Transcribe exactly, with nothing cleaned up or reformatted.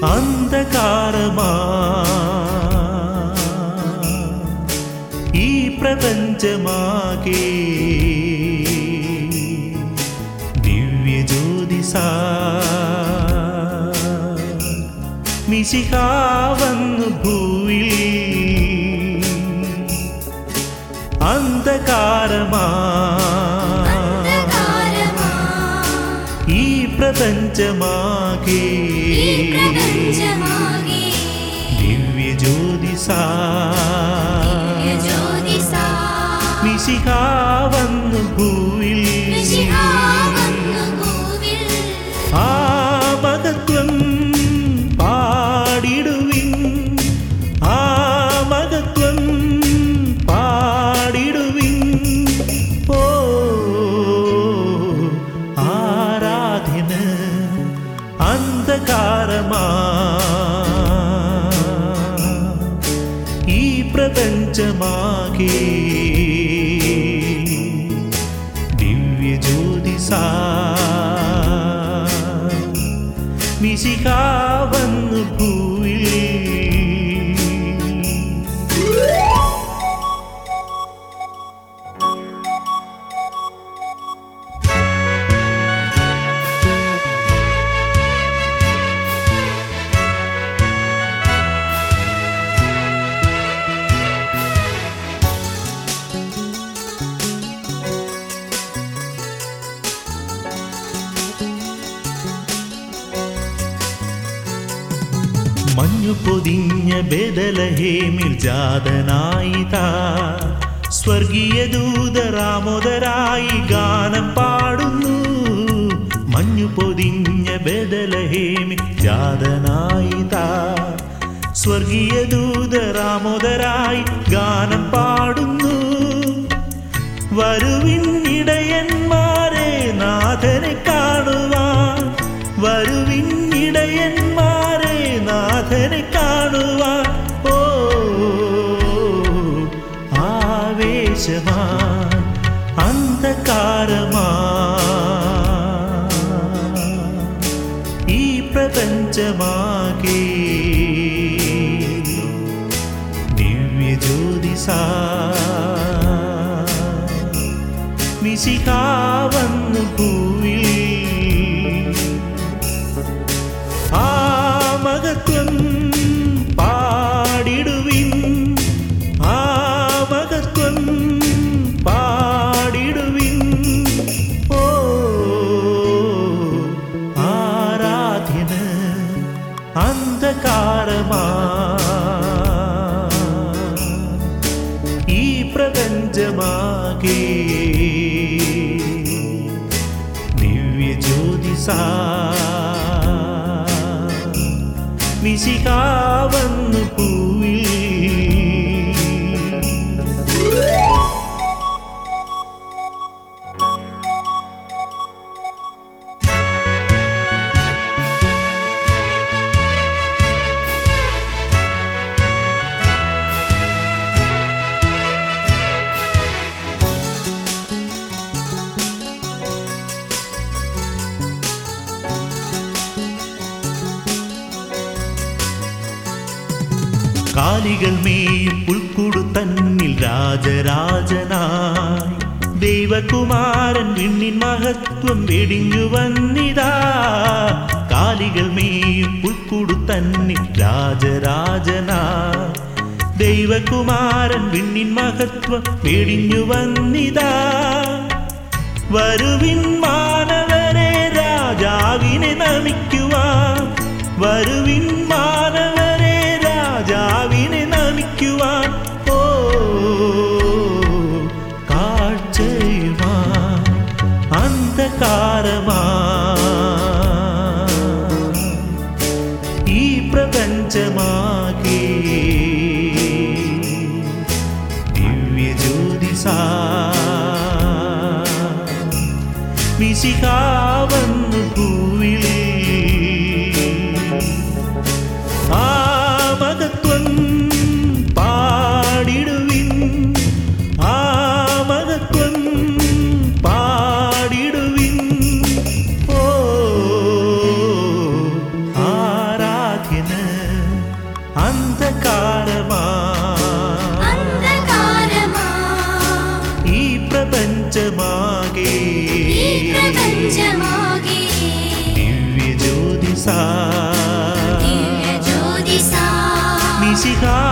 അന്ധകാരമാ ഈ പ്രപഞ്ചമാകെ ദിവ്യജ്യോതിസാ മിശിഹാ വന്നു ഭൂവിൽ. അന്ധകാരമാ ഈ പ്രപഞ്ചമാകെ ദിവ്യജ്യോതിസാ മിശിഹാ വന്നു ഭൂവിൽ. ആ മഹത്വം പാടിടുവിൻ, ആ മഹത്വം പാടിടുവിൻ. ഓ ആരാധന അന്ധകാരമാ ഈ പ്രപഞ്ചമാകെ ദിവ്യജ്യോതിസാ മിശിഹാ വന്നു ഭൂവിൽ. മഞ്ഞു പൊതിഞ്ഞ ബേഥലഹേമിൽ ജാതനായിതാ സ്വർഗീയ ദൂതരാമോദരായി ഗാനം പാടുന്നു. മഞ്ഞു പൊതിഞ്ഞ ബേഥലഹേമിൽ ജാതനായിതാ സ്വർഗീയ ദൂതരാമോദരായി ഗാനം പാടുന്നു. വരുവിൻ ഇടയന്മാരെ നാഥനെ കാണുവാൻ, വരുവിൻ ഇടയന്മാരെ നാഥനെ കാണുവാൻ. ഓ ആവേശമാ അന്ധകാരമാ ഈ പ്രപഞ്ചമാകെ ദിവ്യജ്യോതിസാ മിശിഹാ വന്നു ഭൂവിൽ. ആ മഹത്വം പാടിടുവിൻ, ആ മഹത്വം പാടിടുവിൻ. ഓ ആരാധ്യന അന്ധകാരമാ ഈ പ്രപഞ്ചമാകെ ദിവ്യജ്യോതിസാ മിശിഹാ വന്നു ഭൂവിൽ. കാലികൾ മേയും പുൽക്കൂടു തന്നിൽ രാജരാജനായി ദൈവകുമാരൻ വിണ്ണിൻ മഹത്വം വെടിഞ്ഞു വന്നിതാ. കാലികൾ മേയും പുൽക്കൂടു തന്നിൽ രാജരാജനായി ദൈവകുമാരൻ വിണ്ണിൻ മഹത്വം വെടിഞ്ഞു വന്നിതാ. വരുവിൻ മാനവരെ രാജാവിനെ നമിക്കുവാൻ, വരുവിൻ മാനവരെ രാജാവിനെ നമിക്കുവാൻ. ഓ കാഴ്ചയുമാ അന്ധകാരമാ ഈ പ്രപഞ്ചമാകെ ദിവ്യജ്യോതിസാ മിശിഹാ വന്നു ഭൂവിൽ. ആ മഹത്വം പാടിടുവിൻ, ആ മഹത്വം പാടിടുവിൻ. ജ്യോതിസാ ദിവ്യ ജ്യോതിസാ മിശിഹാ